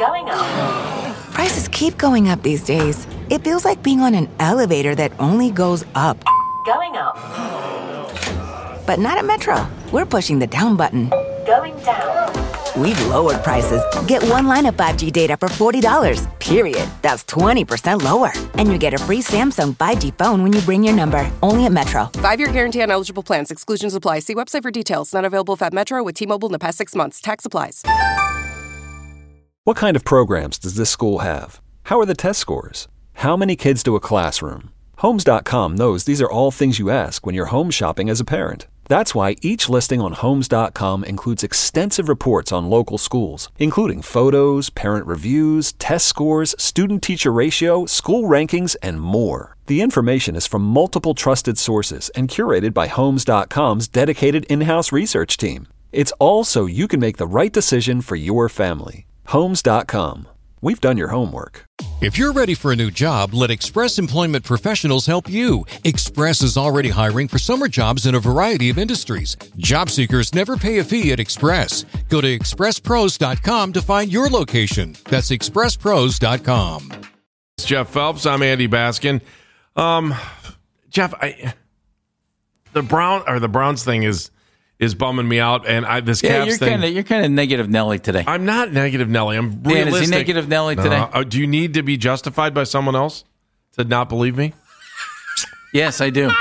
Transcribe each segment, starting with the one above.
Going up. Prices keep going up these days. It feels like being on an elevator that only goes up. Going up. But not at Metro. We're pushing the down button. Going down. We've lowered prices. Get one line of 5G data for $40, period. That's 20% lower. And you get a free Samsung 5G phone when you bring your number. Only at Metro. 5-year guarantee on eligible plans. Exclusions apply. See website for details. Not available at Metro with T-Mobile in the past 6 months. Tax applies. What kind of programs does this school have? How are the test scores? How many kids do a classroom? Homes.com knows these are all things you ask when you're home shopping as a parent. That's why each listing on Homes.com includes extensive reports on local schools, including photos, parent reviews, test scores, student-teacher ratio, school rankings, and more. The information is from multiple trusted sources and curated by Homes.com's dedicated in-house research team. It's all so you can make the right decision for your family. Homes.com. We've done your homework. If you're ready for a new job, let Express Employment Professionals help you. Express is already hiring for summer jobs in a variety of industries. Job seekers never pay a fee at Express. Go to expresspros.com to find your location. That's expresspros.com. It's Jeff Phelps. I'm Andy Baskin. Jeff, the Browns thing is bumming me out, and this Cavs thing. You're kind of negative Nelly today. I'm not negative Nelly. I'm realistic. Dan, is he negative Nelly today? Do you need to be justified by someone else to not believe me? Yes, I do.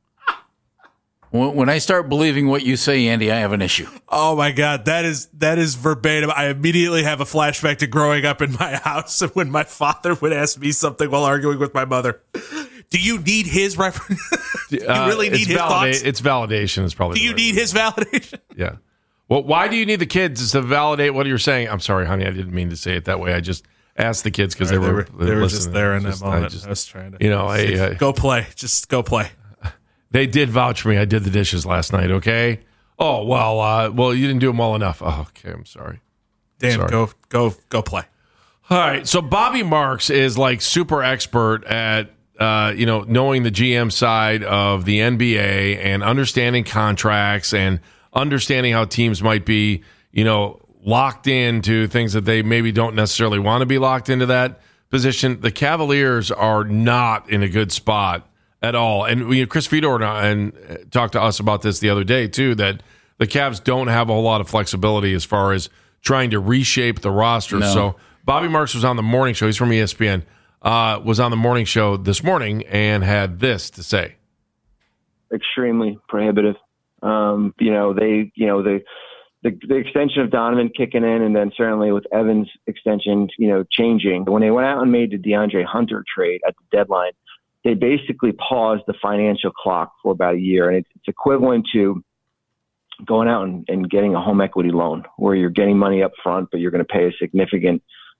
When I start believing what you say, Andy, I have an issue. Oh my God, that is verbatim. I immediately have a flashback to growing up in my house when my father would ask me something while arguing with my mother. Do you need his reference? Do you really need his thoughts? It's validation. Is probably. Do you need his validation? Yeah. Well, why do you need the kids to validate what you're saying? I'm sorry, honey. I didn't mean to say it that way. I just asked the kids because they were just there in that moment. I was trying to, go play. Just go play. They did vouch for me. I did the dishes last night. Okay. Oh well. You didn't do them well enough. Oh, okay. I'm sorry. Dan, go play. All right. So Bobby Marks is like super expert at knowing the GM side of the NBA and understanding contracts and understanding how teams might be, locked into things that they maybe don't necessarily want to be locked into that position. The Cavaliers are not in a good spot at all. And Chris Fedor and talked to us about this the other day too, that the Cavs don't have a whole lot of flexibility as far as trying to reshape the roster. No. So Bobby Marks was on the morning show. He's from ESPN. Was on the morning show this morning and had this to say. Extremely prohibitive. The extension of Donovan kicking in, and then certainly with Evans' extension, changing. When they went out and made the DeAndre Hunter trade at the deadline, they basically paused the financial clock for about a year. And it's equivalent to going out and getting a home equity loan where you're getting money up front, but you're going to pay a significant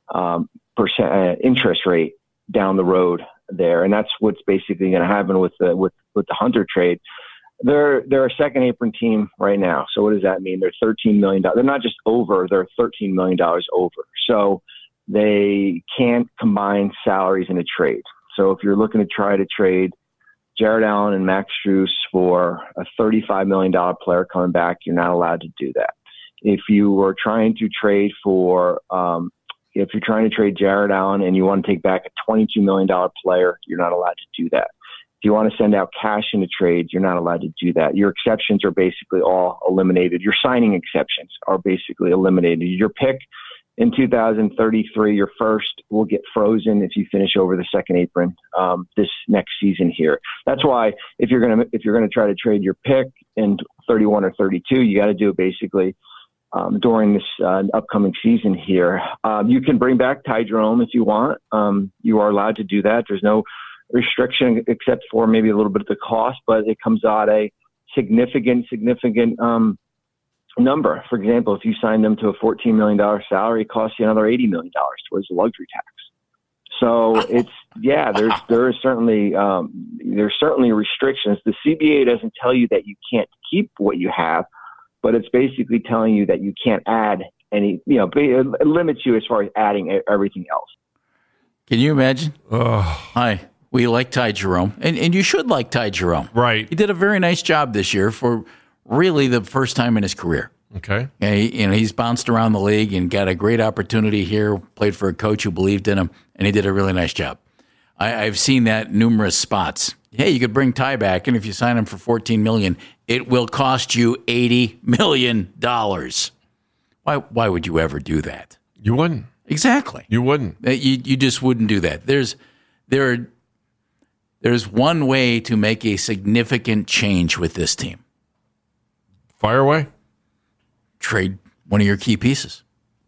interest rate down the road there. And that's what's basically going to happen with the Hunter trade. They're a second apron team right now. So what does that mean? They're $13 million. They're not just over, they're $13 million over. So they can't combine salaries in a trade. So if you're looking to try to trade Jared Allen and Max Strus for a $35 million player coming back, you're not allowed to do that. If you were trying to trade if you're trying to trade Jared Allen and you want to take back a $22 million player, you're not allowed to do that. If you want to send out cash into trades, you're not allowed to do that. Your exceptions are basically all eliminated. Your signing exceptions are basically eliminated. Your pick in 2033, your first will get frozen if you finish over the second apron this next season here. That's why if you're gonna try to trade your pick in 31 or 32, you got to do it basically during this upcoming season here. You can bring back Ty Jerome if you want. You are allowed to do that. There's no restriction except for maybe a little bit of the cost, but it comes out a significant number. For example, if you sign them to a $14 million salary, it costs you another $80 million towards the luxury tax. So there's certainly restrictions. The CBA doesn't tell you that you can't keep what you have, but it's basically telling you that you can't add any, it limits you as far as adding everything else. Can you imagine? Hi. We like Ty Jerome, and you should like Ty Jerome. Right. He did a very nice job this year for really the first time in his career. Okay. He's bounced around the league and got a great opportunity here, played for a coach who believed in him, and he did a really nice job. I've seen that numerous spots. Hey, you could bring Ty back, and if you sign him for $14 million, it will cost you $80 million. Why would you ever do that? You wouldn't. Exactly. You wouldn't. You just wouldn't do that. There's one way to make a significant change with this team. Fire away. Trade one of your key pieces.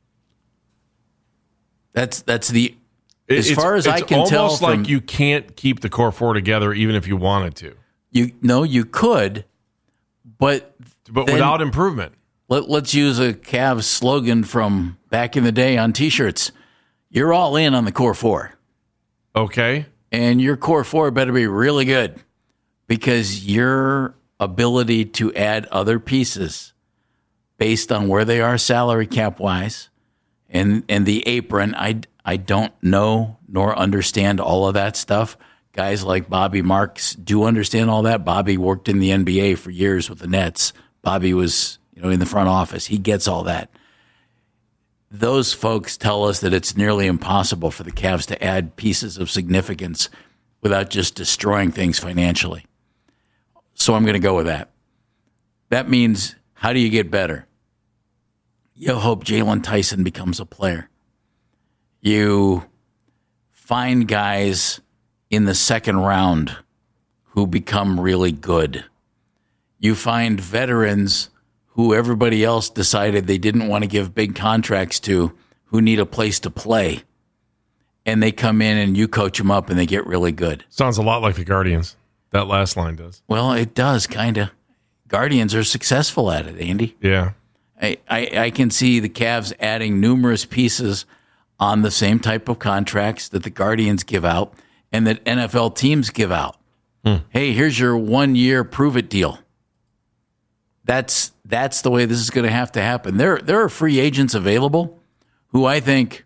As far as I can tell, it's almost like you can't keep the core four together, even if you wanted to. You could, but without improvement. Let's use a Cavs slogan from back in the day on T-shirts. You're all in on the core four. Okay. And your core four better be really good, because your ability to add other pieces based on where they are salary cap wise and the apron, I don't know nor understand all of that stuff. Guys like Bobby Marks do understand all that. Bobby worked in the NBA for years with the Nets. Bobby was, in the front office. He gets all that. Those folks tell us that it's nearly impossible for the Cavs to add pieces of significance without just destroying things financially. So I'm going to go with that. That means, how do you get better? You hope Jalen Tyson becomes a player. You find guys in the second round who become really good. You find veterans who everybody else decided they didn't want to give big contracts to, who need a place to play. And they come in and you coach them up and they get really good. Sounds a lot like the Guardians. That last line does. Well, it does, kind of. Guardians are successful at it, Andy. Yeah. I can see the Cavs adding numerous pieces on the same type of contracts that the Guardians give out and that NFL teams give out. Hey, here's your 1-year prove-it deal. That's the way this is going to happen. There are free agents available who I think,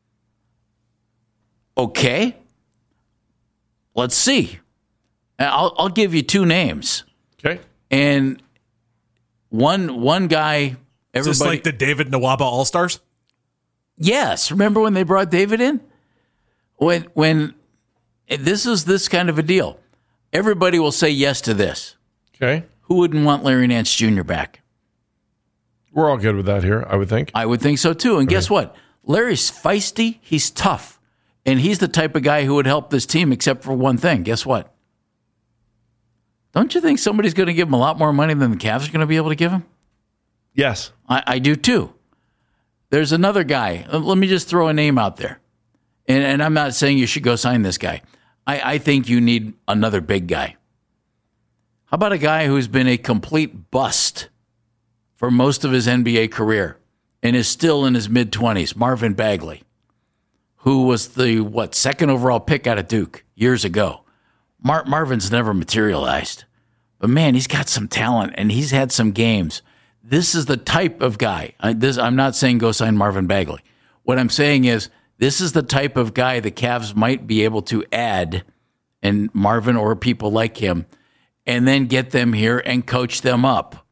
okay, let's see. I'll give you 2 names. Okay. And one guy, everybody. Is this like the David Nwaba All-Stars? Yes. Remember when they brought David in? When this is this kind of a deal. Everybody will say yes to this. Okay. Who wouldn't want Larry Nance Jr. back? We're all good with that here, I would think. I would think so, too. And guess what? Larry's feisty. He's tough. And he's the type of guy who would help this team, except for one thing. Guess what? Don't you think somebody's going to give him a lot more money than the Cavs are going to be able to give him? Yes. I do, too. There's another guy. Let me just throw a name out there. And I'm not saying you should go sign this guy. I think you need another big guy. How about a guy who's been a complete bust for most of his NBA career and is still in his mid-20s, Marvin Bagley, who was the, second overall pick out of Duke years ago. Marvin's never materialized. But, man, he's got some talent, and he's had some games. This is the type of guy. I'm not saying go sign Marvin Bagley. What I'm saying is this is the type of guy the Cavs might be able to add, and Marvin or people like him, and then get them here and coach them up.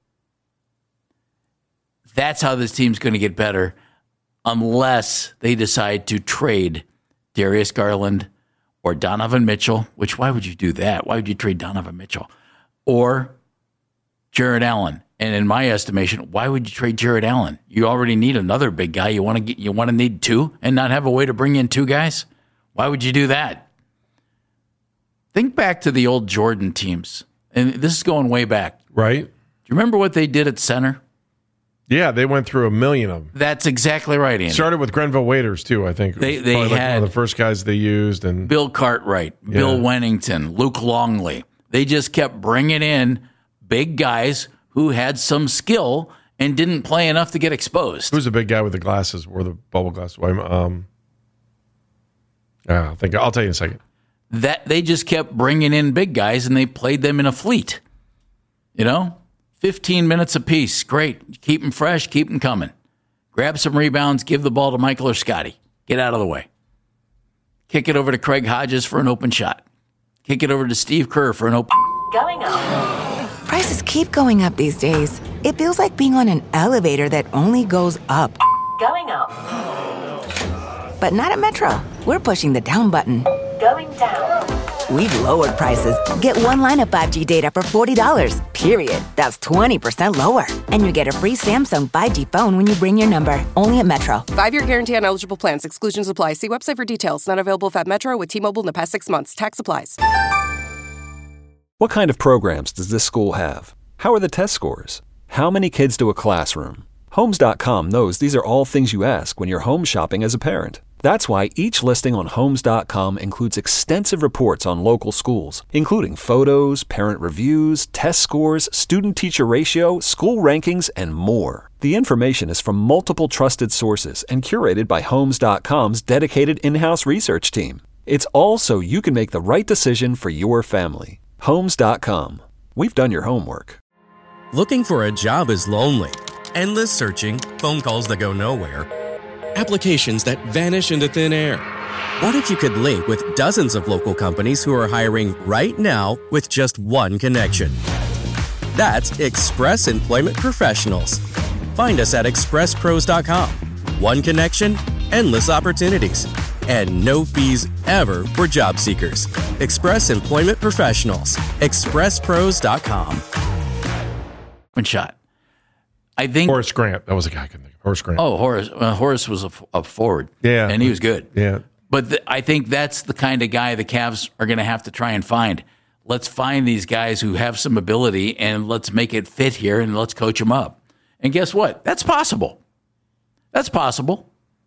That's how this team's going to get better, unless they decide to trade Darius Garland or Donovan Mitchell, which why would you do that? Why would you trade Donovan Mitchell? Or Jared Allen. And in my estimation, why would you trade Jared Allen? You already need another big guy. You want to need 2 and not have a way to bring in 2 guys? Why would you do that? Think back to the old Jordan teams. And this is going way back. Right. Do you remember what they did at center? Yeah, they went through 1 million of them. That's exactly right, Andy. Started with Grenville Waiters, too, I think. They had one of the first guys they used. And Bill Cartwright, Bill Wennington, Luke Longley. They just kept bringing in big guys who had some skill and didn't play enough to get exposed. Who's the big guy with the glasses, wore the bubble glasses? I'll tell you in a second. That they just kept bringing in big guys, and they played them in a fleet. 15 minutes apiece. Great. Keep them fresh. Keep them coming. Grab some rebounds. Give the ball to Michael or Scotty. Get out of the way. Kick it over to Craig Hodges for an open shot. Kick it over to Steve Kerr for an open. Going up. Prices keep going up these days. It feels like being on an elevator that only goes up. Going up. But not at Metro. We're pushing the down button. Going down. We've lowered prices. Get one line of 5G data for $40, period. That's 20% lower. And you get a free Samsung 5G phone when you bring your number. Only at Metro. 5-year guarantee on eligible plans. Exclusions apply. See website for details. Not available at Metro with T-Mobile in the past 6 months. Tax applies. What kind of programs does this school have? How are the test scores? How many kids do a classroom? Homes.com knows these are all things you ask when you're home shopping as a parent. That's why each listing on Homes.com includes extensive reports on local schools, including photos, parent reviews, test scores, student-teacher ratio, school rankings, and more. The information is from multiple trusted sources and curated by Homes.com's dedicated in-house research team. It's all so you can make the right decision for your family. Homes.com. We've done your homework. Looking for a job is lonely. Endless searching, phone calls that go nowhere, applications that vanish into thin air. What if you could link with dozens of local companies who are hiring right now with just one connection? That's Express Employment Professionals. Find us at expresspros.com. One connection, endless opportunities, and no fees ever for job seekers. Express Employment Professionals. expresspros.com. One shot. I think Horace Grant. That was a guy I couldn't think of. Horace Grant. Oh, Horace was a forward. Yeah. And he was good. Yeah. But I think that's the kind of guy the Cavs are going to have to try and find. Let's find these guys who have some ability and let's make it fit here and let's coach them up. And guess what? That's possible. That's possible.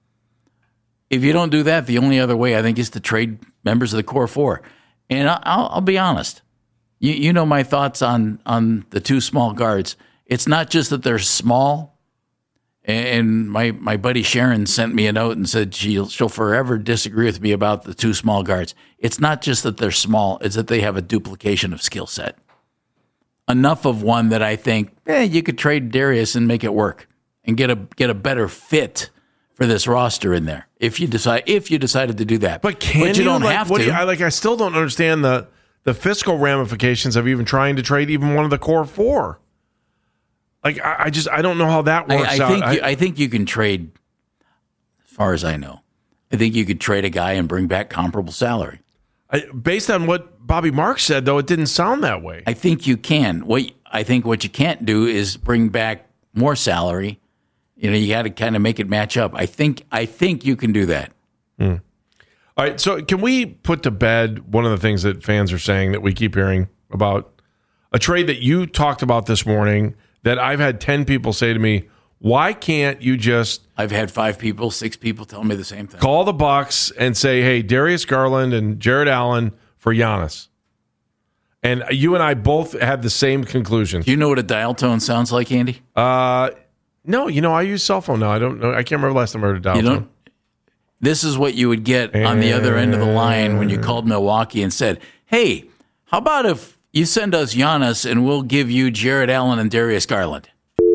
If you don't do that, the only other way I think is to trade members of the core four. And I'll be honest. You know my thoughts on the two small guards. It's not just that they're small, and my buddy Sharon sent me a note and said she'll forever disagree with me about the two small guards. It's not just that they're small, it's that they have a duplication of skill set. Enough of one that I think, you could trade Darius and make it work and get a better fit for this roster in there if you decided to do that. But you don't have to. I still don't understand the fiscal ramifications of even trying to trade even one of the core four. Like I don't know how that works out. I think you can trade, as far as I know. I think you could trade a guy and bring back comparable salary. Based on what Bobby Marks said, though, it didn't sound that way. I think you can. I think what you can't do is bring back more salary. You got to kind of make it match up. I think you can do that. All right. So can we put to bed one of the things that fans are saying that we keep hearing about? A trade that you talked about this morning that I've had 10 people say to me, why can't you just... I've had 5 people, 6 people tell me the same thing. Call the Bucks and say, hey, Darius Garland and Jared Allen for Giannis. And you and I both had the same conclusion. Do you know what a dial tone sounds like, Andy? No, I use cell phone now. I don't know. I can't remember the last time I heard a dial tone. This is what you would get on the other end of the line when you called Milwaukee and said, hey, how about if you send us Giannis and we'll give you Jared Allen and Darius Garland?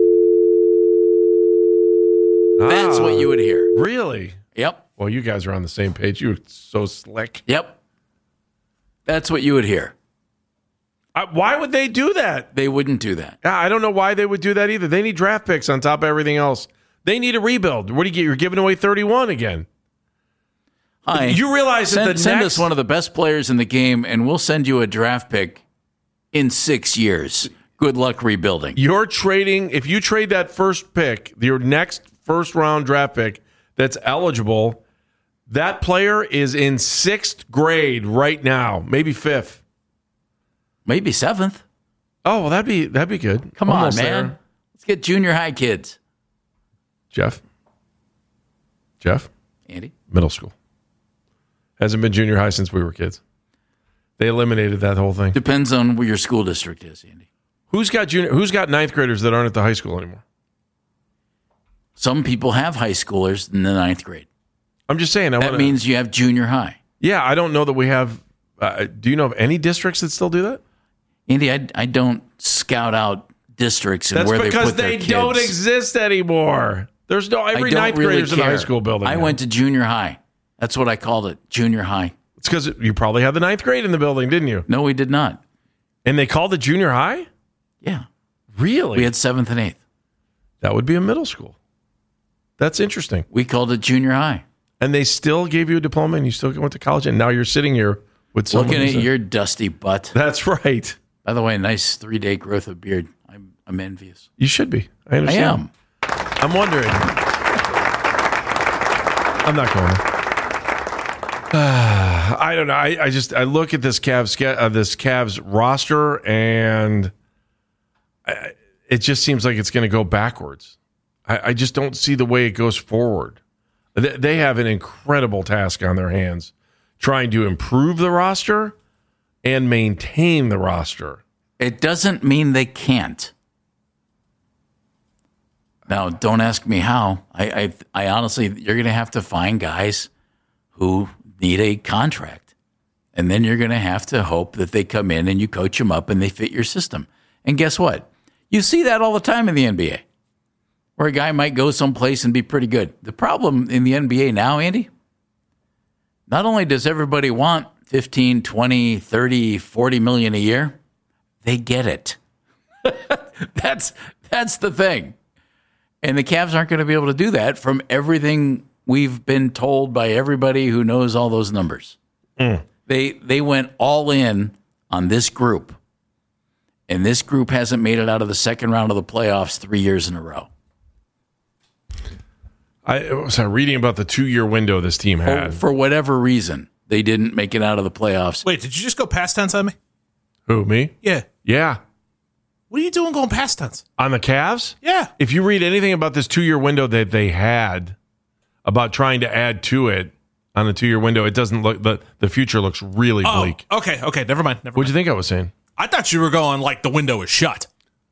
That's what you would hear. Really? Yep. Well, you guys are on the same page. You're so slick. Yep. That's what you would hear. Why would they do that? They wouldn't do that. I don't know why they would do that either. They need draft picks on top of everything else. They need a rebuild. What do you get? You're giving away 31 again. Hi. You realize send us one of the best players in the game, and we'll send you a draft pick in 6 years. Good luck rebuilding. You're trading, if you trade that first pick, your next first round draft pick that's eligible, that player is in 6th grade right now, maybe 5th. Maybe 7th. Oh, well, that'd be good. Come Almost on, man. there. Let's get junior high kids. Jeff? Andy? Middle school. Hasn't been junior high since we were kids. They eliminated that whole thing. Depends on where your school district is, Andy. Who's got ninth graders that aren't at the high school anymore? Some people have high schoolers in the 9th grade. I'm just saying. That means you have junior high. Yeah, I don't know that we have. Do you know of any districts that still do that? Andy, I don't scout out districts and where they put their kids. That's because they don't exist anymore. There's no every ninth grader's in the high school building. I went to junior high. That's what I called it, junior high. It's because you probably had the 9th grade in the building, didn't you? No, we did not. And they called it junior high? Yeah. Really? We had 7th and 8th. That would be a middle school. That's interesting. We called it junior high. And they still gave you a diploma and you still went to college, and now you're sitting here with someone looking at who's your dusty butt. That's right. By the way, nice 3-day growth of beard. I'm envious. You should be. I understand. I am. I'm wondering. I'm not going there. I don't know. I look at this Cavs roster, and it just seems like it's going to go backwards. I just don't see the way it goes forward. They have an incredible task on their hands, trying to improve the roster and maintain the roster. It doesn't mean they can't. Now, don't ask me how. I honestly, you're going to have to find guys who need a contract. And then you're going to have to hope that they come in and you coach them up and they fit your system. And guess what? You see that all the time in the NBA, where a guy might go someplace and be pretty good. The problem in the NBA now, Andy, not only does everybody want 15, 20, 30, 40 million a year, they get it. That's the thing. And the Cavs aren't going to be able to do that from everything we've been told by everybody who knows all those numbers. They went all in on this group, and this group hasn't made it out of the second round of the playoffs 3 years in a row. I was reading about the 2-year window this team had. For whatever reason, they didn't make it out of the playoffs. Wait, did you just go past tense on me? Who, me? Yeah. Yeah. What are you doing going past tense? On the Cavs? Yeah. If you read anything about this 2-year window that they had, about trying to add to it on the 2-year window, it doesn't look, the future looks really bleak. Okay, never mind. What'd you think I was saying? I thought you were going like the window is shut.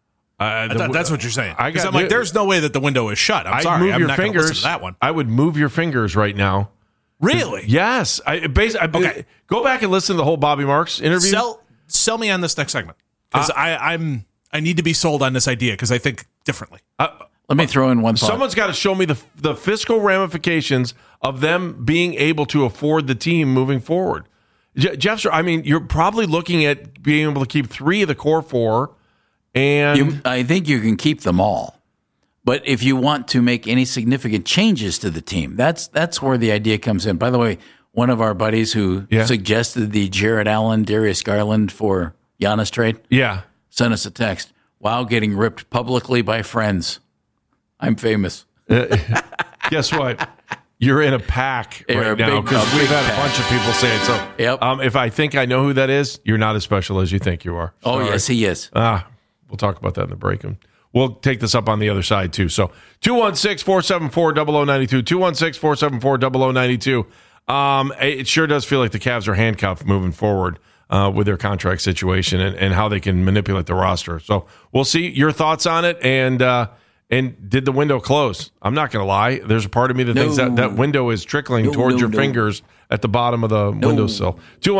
I thought that's what you're saying. Because I'm like, there's no way that the window is shut. I'm sorry. I'm not going to listen to that one. I would move your fingers right now. Really? Yes. Okay. Go back and listen to the whole Bobby Marks interview. Sell me on this next segment. Because I need to be sold on this idea because I think differently. Let me throw in one thought. Someone's got to show me the fiscal ramifications of them being able to afford the team moving forward. Jeff, I mean, you're probably looking at being able to keep 3 of the core 4. And I think you can keep them all. But if you want to make any significant changes to the team, that's where the idea comes in. By the way, one of our buddies who suggested the Jared Allen, Darius Garland for Giannis trade sent us a text. Wow, getting ripped publicly by friends. I'm famous. Guess what? You're in a pack right now because we've had a bunch of people say it. So if I think I know who that is, you're not as special as you think you are. Sorry. Oh, yes, he is. We'll talk about that in the break. And we'll take this up on the other side, too. So 216-474-0092, 216-474-0092. It sure does feel like the Cavs are handcuffed moving forward with their contract situation and how they can manipulate the roster. So we'll see your thoughts on it. And did the window close? I'm not going to lie. There's a part of me that thinks that window is trickling towards your fingers at the bottom of the windowsill.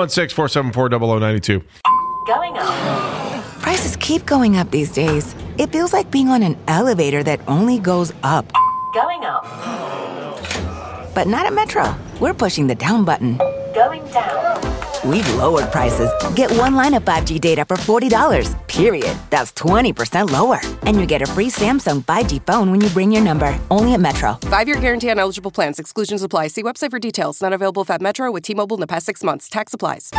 216-474-0092. Going up. Prices keep going up these days. It feels like being on an elevator that only goes up. Going up. But not at Metro. We're pushing the down button. Going down. We've lowered prices. Get one line of 5G data for $40, period. That's 20% lower. And you get a free Samsung 5G phone when you bring your number. Only at Metro. 5-year guarantee on eligible plans. Exclusions apply. See website for details. Not available at Metro with T-Mobile in the past 6 months. Tax applies.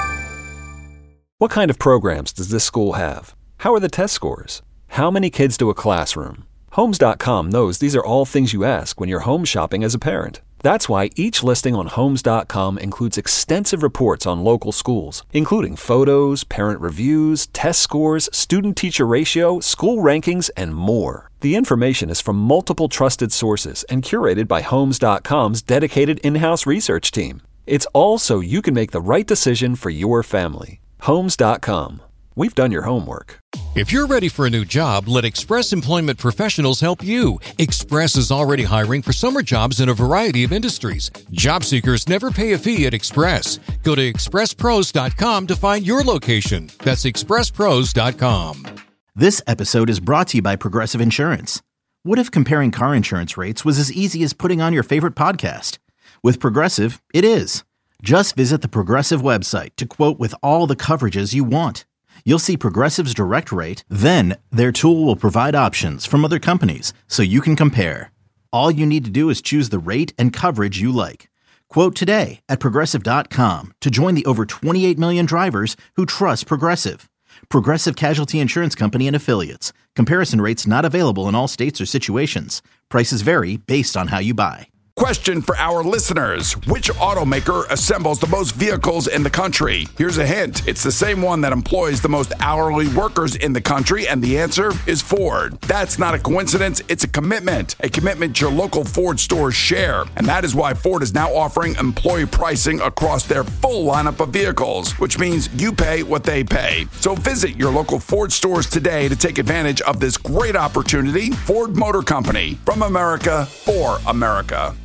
What kind of programs does this school have? How are the test scores? How many kids do a classroom? Homes.com knows these are all things you ask when you're home shopping as a parent. That's why each listing on Homes.com includes extensive reports on local schools, including photos, parent reviews, test scores, student-teacher ratio, school rankings, and more. The information is from multiple trusted sources and curated by Homes.com's dedicated in-house research team. It's all so you can make the right decision for your family. Homes.com. We've done your homework. If you're ready for a new job, let Express Employment Professionals help you. Express is already hiring for summer jobs in a variety of industries. Job seekers never pay a fee at Express. Go to expresspros.com to find your location. That's expresspros.com. This episode is brought to you by Progressive Insurance. What if comparing car insurance rates was as easy as putting on your favorite podcast? With Progressive, it is. Just visit the Progressive website to quote with all the coverages you want. You'll see Progressive's direct rate, then their tool will provide options from other companies so you can compare. All you need to do is choose the rate and coverage you like. Quote today at Progressive.com to join the over 28 million drivers who trust Progressive. Progressive Casualty Insurance Company and Affiliates. Comparison rates not available in all states or situations. Prices vary based on how you buy. Question for our listeners. Which automaker assembles the most vehicles in the country? Here's a hint. It's the same one that employs the most hourly workers in the country, and the answer is Ford. That's not a coincidence. It's a commitment your local Ford stores share. And that is why Ford is now offering employee pricing across their full lineup of vehicles, which means you pay what they pay. So visit your local Ford stores today to take advantage of this great opportunity. Ford Motor Company, from America for America.